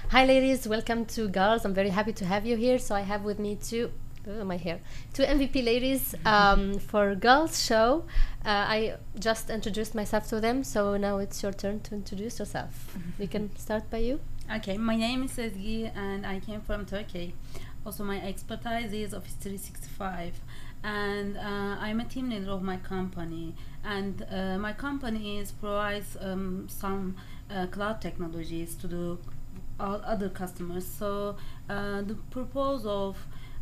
Hi, ladies. Welcome to Girls. I'm very happy to have you here. So I have with me two MVP ladies for Girls Show. I just introduced myself to them, so now it's your turn to introduce yourself. We can start by you. Okay, my name is Ezgi and I came from Turkey. Also, my expertise is Office 365, and I'm a team leader of my company. And my company provides some cloud technologies to the other customers. So the purpose of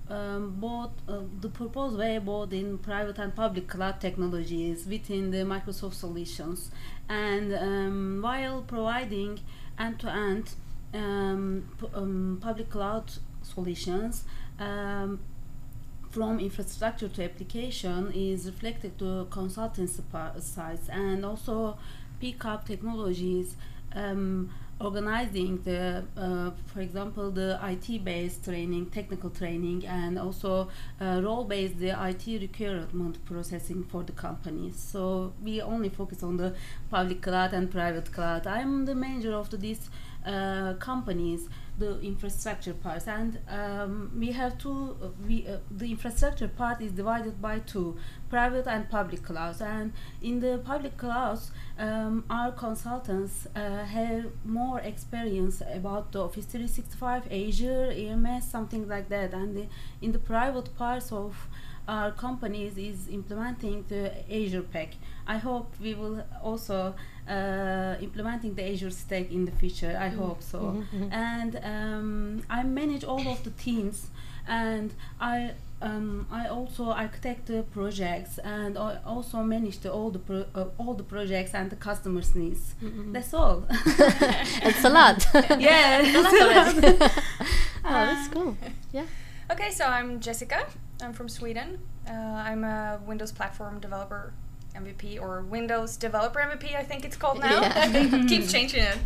both in private and public cloud technologies within the Microsoft solutions, and while providing end-to-end public cloud solutions, from infrastructure to application is reflected to consultancy sites, and also pick up technologies, organizing for example, the IT-based training, technical training, and also role-based the IT requirement processing for the companies. So we only focus on the public cloud and private cloud. I'm the manager of these companies, the infrastructure parts, and we have the infrastructure part is divided by two, private and public clouds. And in the public clouds, our consultants have more experience about the Office 365, Azure, EMS, something like that. And in the private parts of our companies is implementing the Azure Pack. I hope we will also implementing the Azure Stack in the future. I hope so. And I manage all of the teams, and I also architect the projects, and I also manage all the projects and the customers' needs. That's all. It's a lot. Yeah, it's a lot. Oh, that's cool. Yeah. Okay, so I'm Jessica. I'm from Sweden. I'm a Windows Platform Developer MVP, or Windows Developer MVP, I think it's called now. Yeah. Keeps changing it.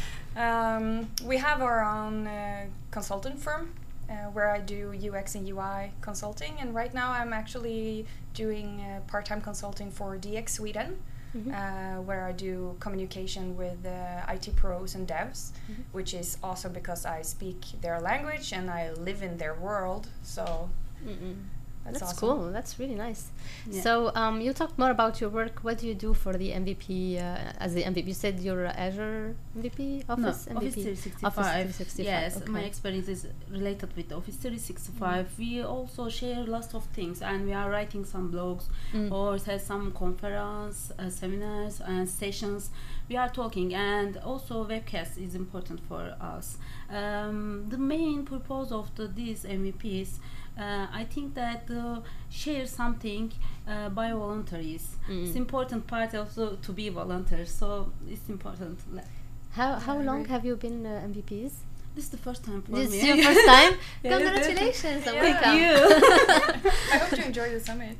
Yeah. We have our own consultant firm where I do UX and UI consulting, and right now I'm actually doing part-time consulting for DX Sweden, where I do communication with IT pros and devs, which is awesome because I speak their language and I live in their world. So that's awesome. Cool. That's really nice. Yeah. So you talked more about your work. What do you do for the MVP as the MVP? You said you're Azure MVP, Office MVP? Office 365. Office 365. Yes, okay. my experience is related with Office 365. We also share lots of things, and we are writing some blogs or have some conference, seminars and sessions. We are talking, and also webcast is important for us. The main purpose of these MVPs, I think that share something by voluntaries. It's important part also to be volunteer, so it's important. How long have you been MVPs? This is the first time for This me. is your first time? Yeah. Congratulations and Yeah. welcome. Thank you. I hope to enjoy the summit.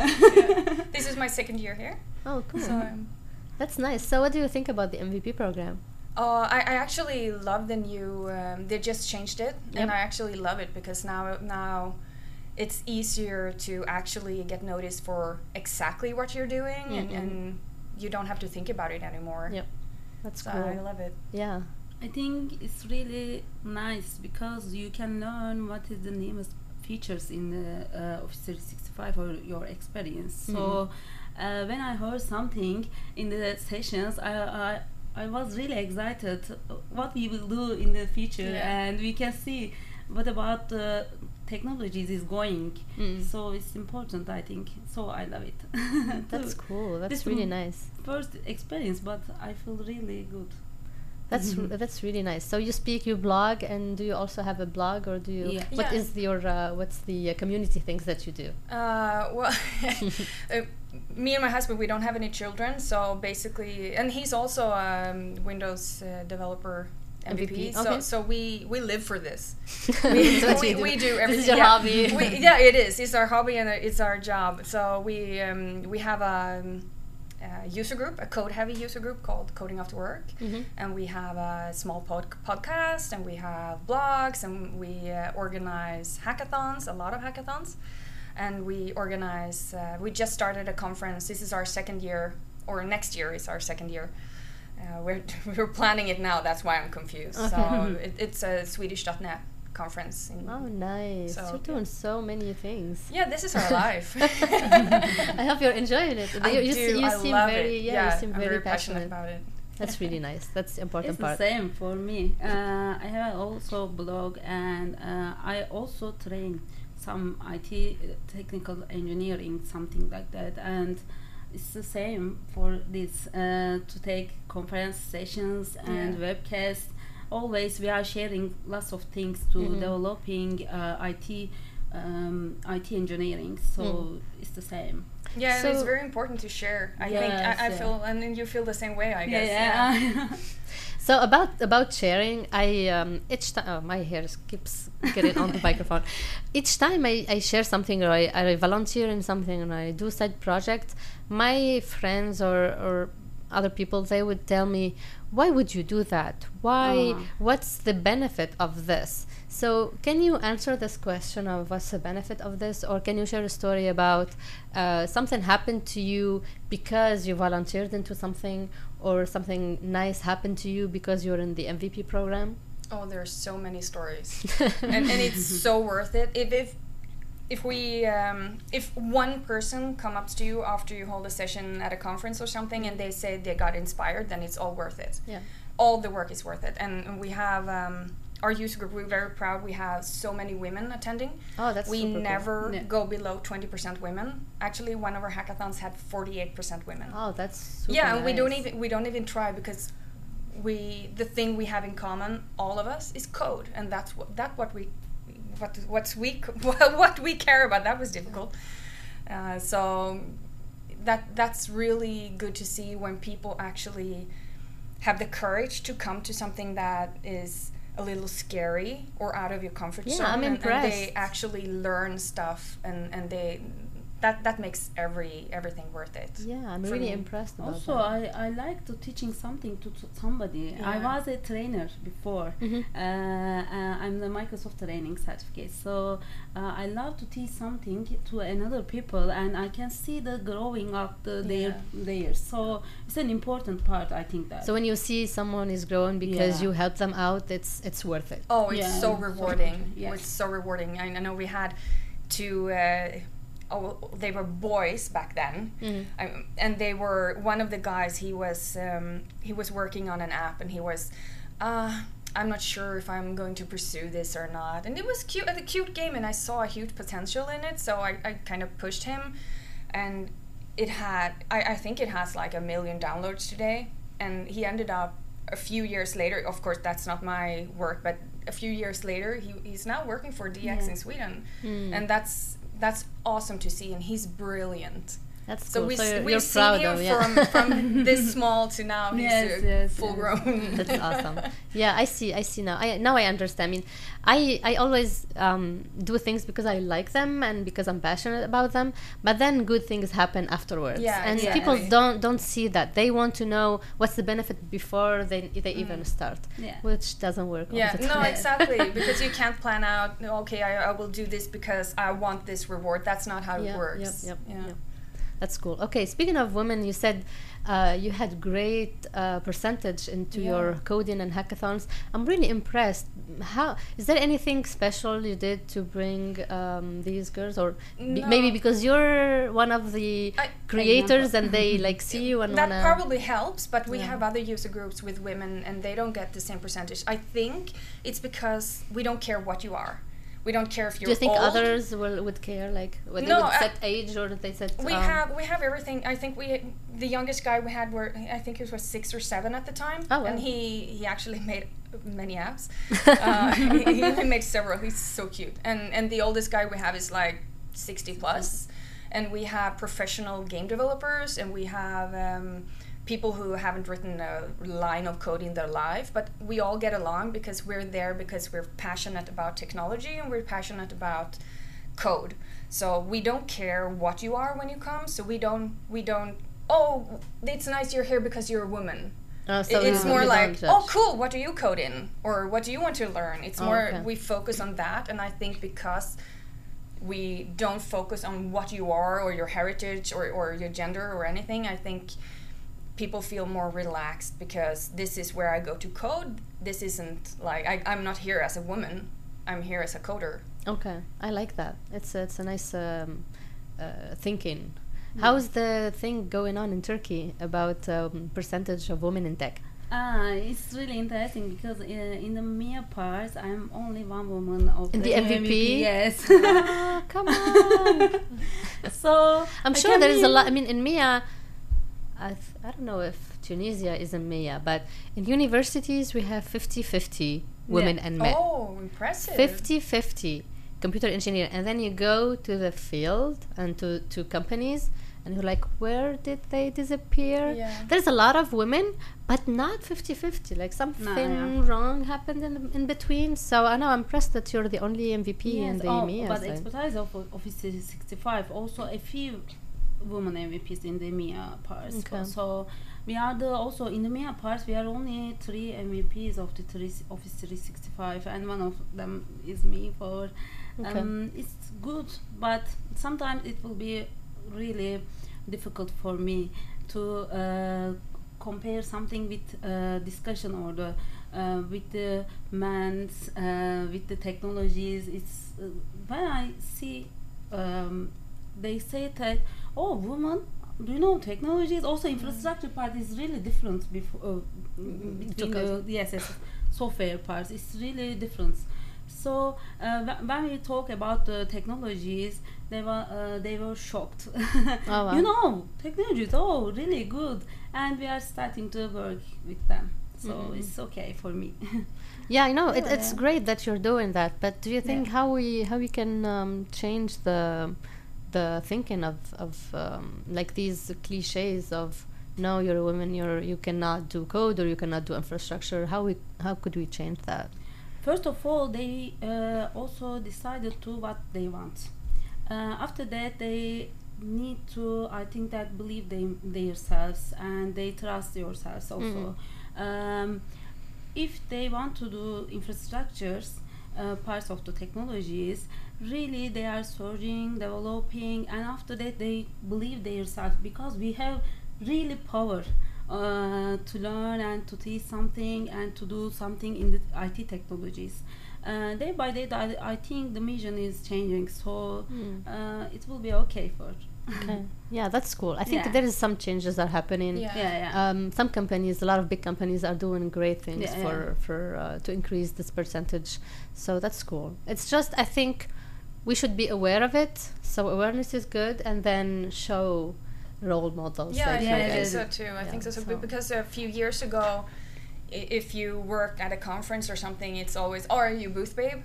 This is my second year here. Oh, cool. So That's nice. So what do you think about the MVP program? I actually love the new. They just changed it, and Yep. I actually love it because now it's easier to actually get noticed for exactly what you're doing, and you don't have to think about it anymore. Yep. That's So cool. I love it. Yeah. I think it's really nice because you can learn what is the newest features in the Office 365 or your experience. So when I heard something in the sessions, I was really excited what we will do in the future, and we can see what about the technologies is going. So it's important, I think. So I love it. That's cool. That's This really m- nice. First experience, but I feel really good. That's really nice. So you speak, you blog, and do you also have a blog, or do you? Yeah. What Yeah. is your what's the community things that you do? Well, me and my husband, we don't have any children, so basically, and he's also a Windows developer MVP. okay. So we live for this. That's what you do. We do everything. This is your yeah. hobby. Yeah, it is. It's our hobby and it's our job. So we have a user group, a code-heavy user group called Coding After Work, and we have a small podcast, and we have blogs, and we organize hackathons, a lot of hackathons, and we organize. We just started a conference. This is our second year, or next year is our second year. We're planning it now. That's why I'm confused. Okay. So it's a Swedish.net conference. Oh, nice. So, You're doing so many things. Yeah, this is our life. I hope you're enjoying it. I You do. I seem love very, it. yeah, you seem I'm very passionate about it. That's really nice. That's the important It's part. the same for me. I have also blog, and I also train some IT technical engineering, something like that, and it's the same for this to take conference sessions and webcasts. Always we are sharing lots of things to developing IT engineering, so it's the same. Yeah, So- and it's very important to share. I think Yes, I yeah. feel, and then you feel the same way, I guess. Yeah. So about sharing, I each time my hair keeps getting on the microphone. Each time I share something, or I volunteer in something, and I do side project, my friends or other people, they would tell me, why would you do that? Why? What's the benefit of this? So can you answer this question of what's the benefit of this, or can you share a story about something happened to you because you volunteered into something, or something nice happened to you because you're in the MVP program? Oh, there's so many stories, and it's so worth it. If one person comes up to you after you hold a session at a conference or something, and they say they got inspired, then it's all worth it. Yeah. All the work is worth it, and we have our user group. We're very proud. We have so many women attending. Oh, that's We super cool. never Yeah. go below 20% women. Actually, one of our hackathons had 48% women. Oh, that's super Yeah, and nice. we don't even try, because the thing we have in common, all of us, is code, and that's what we care about. That was difficult. So that's really good to see, when people actually have the courage to come to something that is a little scary or out of your comfort Yeah, zone, I'm and impressed. they actually learn stuff, and they that makes everything worth it. Yeah, I'm for really me. impressed about Also, that. I like to teaching something to somebody. I Yeah. was a trainer before. Mhm. I'm the Microsoft training certificate, so I love to teach something to another people, and I can see the growing up their. So it's an important part. I think that. So when you see someone is growing because Yeah. you help them out, it's worth it. Oh, it's Yeah, so so rewarding. good, yes. It's so rewarding. I know we had two. They were boys back then, and they were. One of the guys, he was working on an app, and he was. I'm not sure if I'm going to pursue this or not. And it was cute, a cute game, and I saw a huge potential in it. So I kind of pushed him, and it had. I think it has like 1 million downloads today, and he ended up. A few years later, of course, that's not my work, but a few years later, he's now working for DX in Sweden, and that's awesome to see, and he's brilliant. That's So cool. we've you're seen proud him of, yeah. from this small to now he's Yes, full grown. That's awesome. Yeah, I see now. Now I understand. I mean, I always do things because I like them and because I'm passionate about them. But then good things happen afterwards. Yeah, and exactly. people don't see that. They want to know what's the benefit before they even start, Yeah. which doesn't work. all Yeah, the no, time. exactly, because you can't plan out. Okay, I will do this because I want this reward. That's not how it works. Yep. Yeah. That's cool. Okay, speaking of women, you said you had great percentage into your coding and hackathons. I'm really impressed. How is there anything special you did to bring these girls, or maybe because you're one of the creators and they like see you and that wanna probably helps, but we have other user groups with women and they don't get the same percentage. I think it's because we don't care what you are. We don't care if you're Do you think old. others would care, like they No, would set age, or they set? We have everything. I think the youngest guy we had I think he was 6 or 7 at the time, Oh, wow. and he actually made many apps. He made several. He's so cute. And the oldest guy we have is like 60 plus, and we have professional game developers, and we have people who haven't written a line of code in their life, but we all get along because we're there because we're passionate about technology and we're passionate about code. So we don't care what you are when you come. So we don't. Oh, it's nice you're here because you're a woman. So It's you more don't like, judge. oh, cool. What do you code in, or what do you want to learn? It's more okay. we focus on that, and I think because we don't focus on what you are or your heritage or your gender or anything, I think people feel more relaxed because this is where I go to code. This isn't like I'm not here as a woman. I'm here as a coder. Okay, I like that. It's a nice thinking. How's the thing going on in Turkey about percentage of women in tech? It's really interesting because in the MEA part, I'm only one woman of In the MVP? Yes. Oh, come on. So I'm sure there is a lot. I mean, in MEA, I don't know if Tunisia is in MEA, but in universities we have 50-50 women and men. Oh, impressive. 50-50 computer engineer. And then you go to the field and to companies, and you're like, where did they disappear? Yeah. There's a lot of women, but not 50-50. Like something wrong happened in between. So I know I'm impressed that you're the only MVP in the EMEA but side. expertise of Office 365, also a few women MVPs in the EMEA parts. Okay. So we are also in the EMEA parts, we are only 3 MVPs of the Office 365, and one of them is me. It's good, but sometimes it will be really difficult for me to compare something with discussion or with the men's with the technologies. It's when I see they say that, oh, women, do you know technologies? Also, infrastructure part is really different between the software parts. It's really different. So when we talk about the technologies, they were shocked. Oh, wow. You know, technologies, oh, really good, and we are starting to work with them. So it's okay for me. Yeah, I know it's great that you're doing that. But do you think how we can change the thinking of like these cliches of, no, you're a woman, you cannot do code or you cannot do infrastructure? How could we change that? First of all, they also decided to what they want. After that, they need to, I think, that believe themselves, and they trust themselves also. If they want to do infrastructures, parts of the technologies, really they are searching, developing, and after that they believe themselves, because we have really power to learn and to teach something and to do something in the IT technologies. Day by day, I think the mission is changing, so it will be okay for. Okay. Yeah, that's cool. I think there is some changes are happening. Some companies, a lot of big companies, are doing great things for to increase this percentage. So that's cool. It's just, I think we should be aware of it. So awareness is good, and then show role models. Yeah, I think so too. I think so because a few years ago, if you work at a conference or something, it's always, oh, are you booth babe?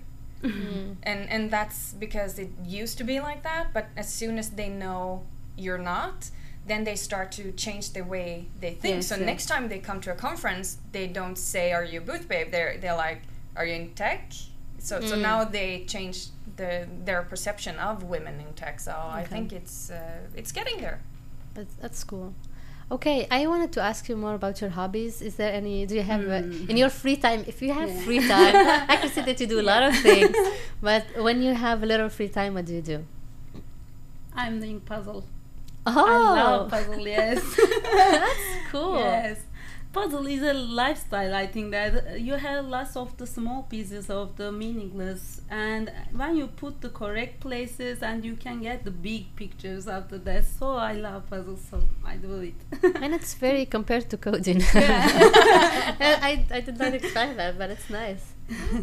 And that's because it used to be like that, but as soon as they know you're not, then they start to change the way they think. So next time they come to a conference, they don't say, are you booth babe? They're like, are you in tech? So now they change their perception of women in tech. So I think it's getting there. That's cool. Okay, I wanted to ask you more about your hobbies. Is there any? Do you have in your free time? If you have free time, I can see that you do a lot of things. But when you have a little free time, what do you do? I'm doing puzzle. Oh, I love puzzle. Yes, that's cool. Yes, puzzle is a lifestyle. I think that you have lots of the small pieces of the meaningless, and when you put the correct places, and you can get the big pictures after that. So I love puzzles, so I do it. And it's very compared to coding. I did not expect that, but it's nice.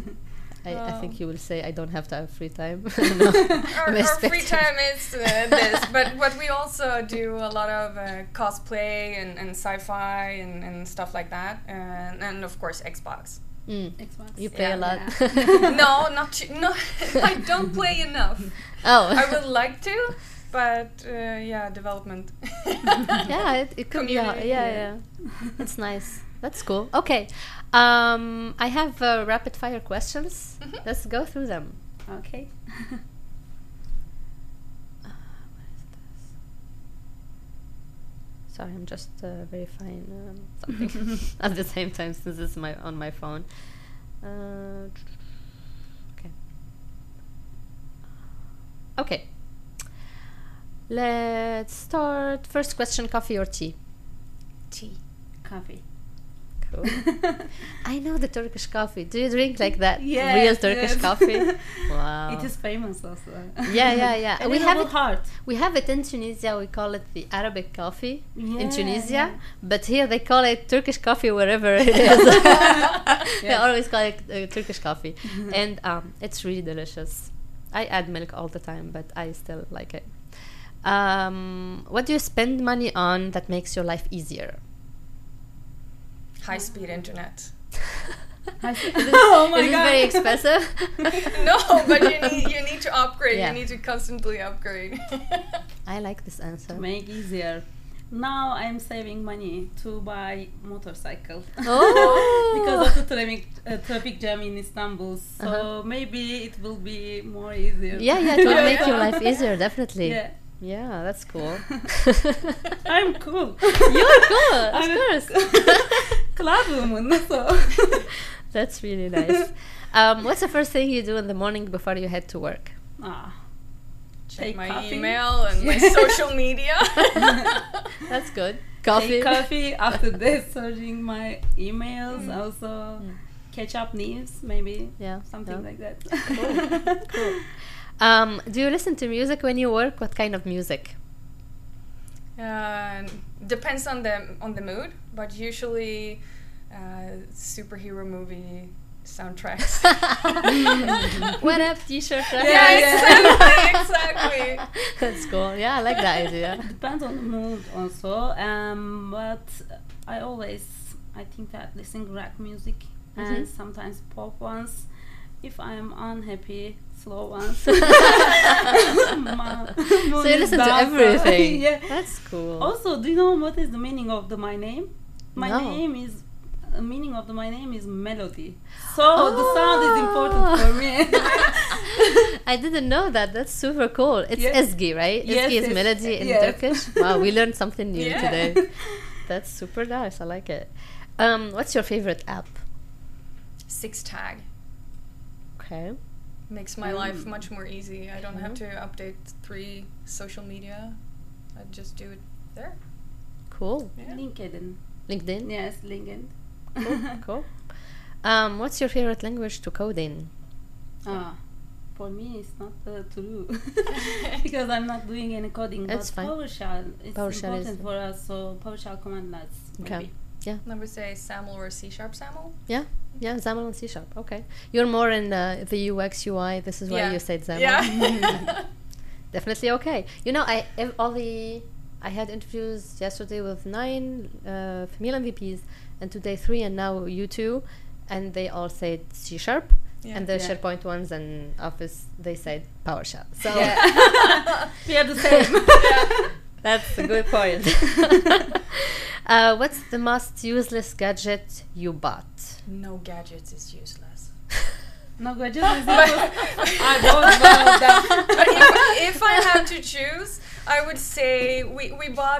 I think you will say I don't have to have free time. Our free time is this, but we also do a lot of cosplay and sci-fi and stuff like that, and of course Xbox. Xbox. You play a lot. No, no. I don't play enough. Oh, I would like to, but development. It could be. Yeah. It's nice. That's cool. Okay, I have rapid fire questions. Let's go through them. Okay. What is this? Sorry, I'm just verifying something at the same time, since it's on my phone. Okay. Let's start. First question: coffee or tea? Tea. Coffee. Cool. I know the Turkish coffee. Do you drink like that Yes, real Turkish yes. coffee? Wow. It is famous also. Yeah. And We it's have a it. little hard. We have it in Tunisia. We call it the Arabic coffee in Yeah, Tunisia, yeah. but here they call it Turkish coffee wherever it is. They Yes. always call it Turkish coffee, and it's really delicious. I add milk all the time, but I still like it. What do you spend money on that makes your life easier? High-speed internet. Oh my Is it god. very expensive? No, but you need to upgrade. Yeah. You need to constantly upgrade. I like this answer. To make easier. Now I'm saving money to buy motorcycle. Oh, Because of the traffic jam in Istanbul. So maybe it will be more easier. yeah, it will Yeah, make yeah. your life easier, definitely. Yeah. Yeah, that's cool. I'm cool. You're cool, of I'm a course. Club woman. So. That's really nice. What's the first thing you do in the morning before you head to work? Check Take my coffee. email and my social media. That's good. Coffee. Take coffee. After that, searching my emails. Also, catch up news. Maybe Yeah. something yeah. like that. Cool. Do you listen to music when you work? What kind of music? Depends on the mood, but usually superhero movie soundtracks. What up, t-shirt? Yeah, exactly. That's cool. Yeah, I like that idea. Depends on the mood also. But I think that listen rap music and sometimes pop ones. If I am unhappy, slow ones. So you listen to everything. Yeah. That's cool. Also, do you know what is the meaning of my name? My No. name is meaning of my name is melody. So the sound is important for me. I didn't know that. That's super cool. It's Yes. Ezgi, right? Yes, Ezgi is yes. melody in Yes. Turkish. Wow, we learned something new Yeah. today. That's super nice. I like it. What's your favorite app? 6tag Okay. makes my life much more easy. I don't have to update 3 social media. I just do it there. Cool. Yeah. LinkedIn. LinkedIn. Yes, LinkedIn. Cool. What's your favorite language to code in? For me, it's not true because I'm not doing any coding. That's but fine. PowerShell is PowerShell is- important for us. So PowerShell command lines. Okay. Maybe. I would say SAML or C# SAML. Yeah, XAML and C#. Okay. You're more in the UX UI. This is why Yeah. you said XAML. Yeah. Definitely okay. You know, I had interviews yesterday with 9 female MVPs, and today 3, and now you 2, and they all said C#. Yeah. And the Yeah. SharePoint ones and Office, they said PowerShell. So We are the same. that's a good point. What's the most useless gadget you bought? No gadgets is useless. No gadget is I don't know that. But if I had to choose, I would say we bought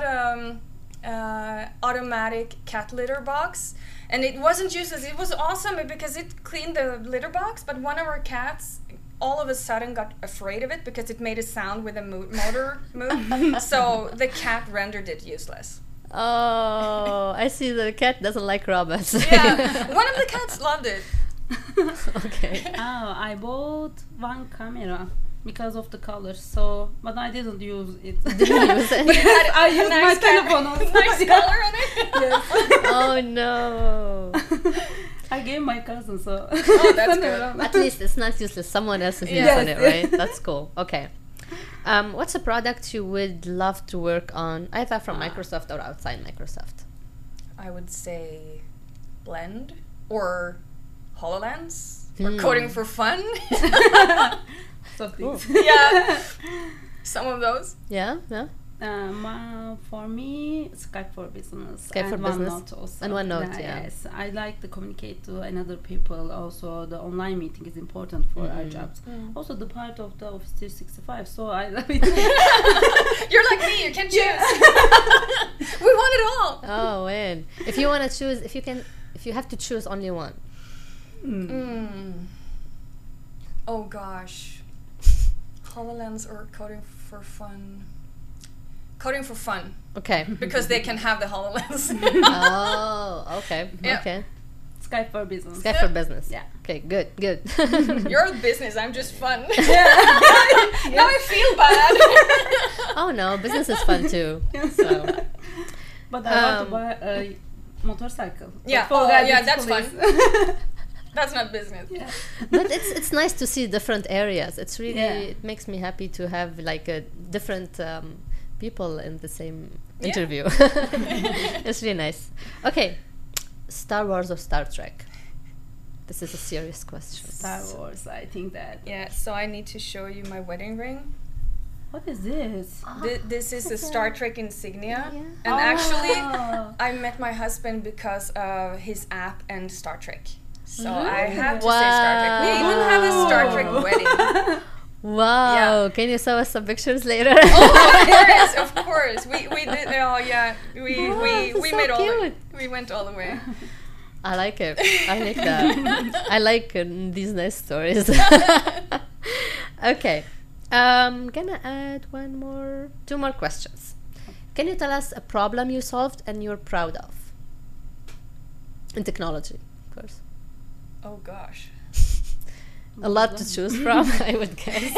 automatic cat litter box, and it wasn't useless. It was awesome because it cleaned the litter box, but one of our cats all of a sudden got afraid of it because it made a sound with a motor move. So the cat rendered it useless. Oh, I see the cat doesn't like robots. Yeah, one of the cats loved it. Okay. I bought one camera because of the colors. So, but I didn't use it. Didn't use it? Had I a used my nice telephone also. nice color on it. Yes. Oh no. I gave my cousin, so. Oh, that's good. At least it's not useless. Someone else is Yes. using it, right? That's cool. Okay. What's a product you would love to work on, either from Microsoft or outside Microsoft? I would say Blend or HoloLens or coding for fun. So things. Yeah, some of those. Yeah. For me, Skype for Business Skype and for Business. OneNote also. And OneNote, yeah. Yes, I like to communicate to another people. Also, the online meeting is important for our jobs. Also, the part of the Office 365. So I love it. You're like me. You can choose. We want it all. Oh, man. If you want to choose, if you have to choose only one. Oh gosh, HoloLens or coding for fun. coding for fun Okay. because they can have the HoloLens. Oh, okay. Yeah. Okay. Skype for business. Skype for business. Yeah. Okay, good, good. You're a business, I'm just fun. Now I feel bad. Oh no, business is fun too. So But I want to buy a motorcycle. Yeah, For oh, guidance yeah, that's police. fun. That's not business. Yeah. but it's nice to see different areas. It's really Yeah. it makes me happy to have like a different people in the same Yeah. interview. It's really nice. Okay, Star Wars or Star Trek? This is a serious question. Star Wars, I think that. Yeah, so I need to show you my wedding ring. What is this? This is a Star Trek insignia. Yeah. And actually, Oh. I met my husband because of his app and Star Trek. So I Really? have to say Star Trek. We even have a Star Trek Wow. wedding. Wow! Yeah. Can you show us some pictures later? Of course. We did. Oh yeah. We so made all. cute. We went all the way. I like it. I like that. I like these nice stories. Okay. Gonna add two more questions. Can you tell us a problem you solved and you're proud of? In technology, of course. Oh gosh. A lot to choose from, I would guess.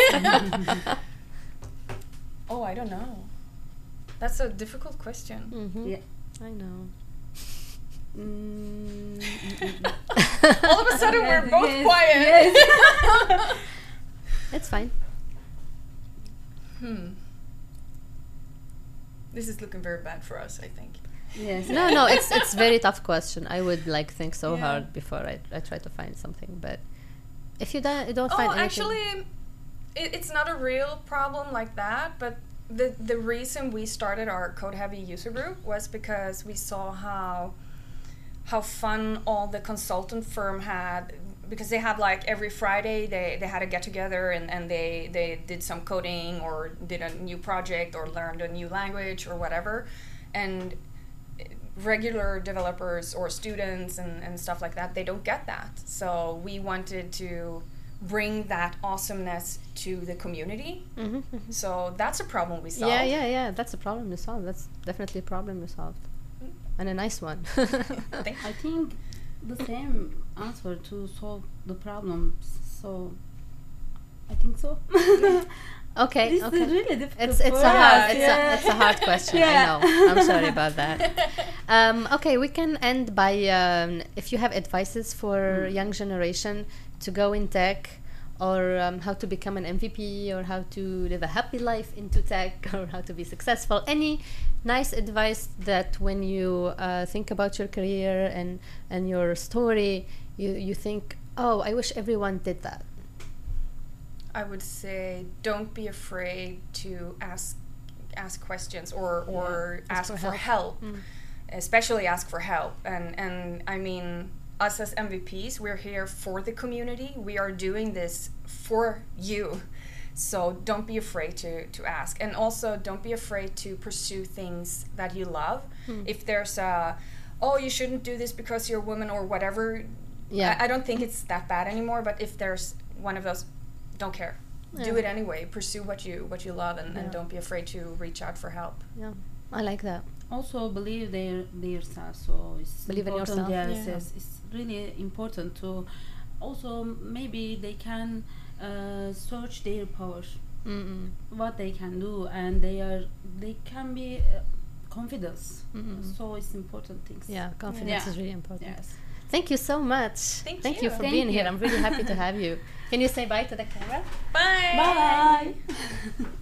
Oh, I don't know. That's a difficult question. Mhm. Yeah. I know. All of a sudden, we're both Yes, quiet. yes. It's fine. This is looking very bad for us, I think. Yes. No, it's very tough question. I would like think so Yeah. hard before I try to find something. But if you don't find Oh, anything, actually, it's not a real problem like that. But the reason we started our Code Heavy user group was because we saw how fun all the consultant firm had, because they had like every Friday they had a get together and they did some coding or did a new project or learned a new language or whatever, and regular developers or students and stuff like that, they don't get that. So we wanted to bring that awesomeness to the community. Mhm, mhm. So that's a problem we solved. Yeah. That's a problem you solved. That's definitely a problem you solved, and a nice one. I think the same answer to solve the problems. So I think so. Okay, This okay. is really difficult. It's for a hard us. it's a hard question. I Yeah. know. I'm sorry about that. Okay, we can end by if you have advices for young generation to go in tech, or how to become an MVP, or how to live a happy life into tech, or how to be successful. Any nice advice that when you think about your career and your story, you think, oh, I wish everyone did that. I would say don't be afraid to ask questions or ask for help. Especially ask for help. And I mean, us as MVPs, we're here for the community. We are doing this for you. So don't be afraid to ask. And also don't be afraid to pursue things that you love. If there's you shouldn't do this because you're a woman or whatever. Yeah. I don't think it's that bad anymore, but if there's one of those, don't care. Do it anyway. Pursue what you love and don't be afraid to reach out for help. Yeah, I like that. Also believe their self. So it's Believe in important. yourself. Yes, yes, it's really important to. Also, maybe they can search their power, what they can do, and they can be confidence. So it's important things. Yeah, confidence Yeah. is really important. Yes. Thank you so much. Thank you. for Thank being here. you. I'm really happy to have you. Can you say bye to the camera? Bye. Bye.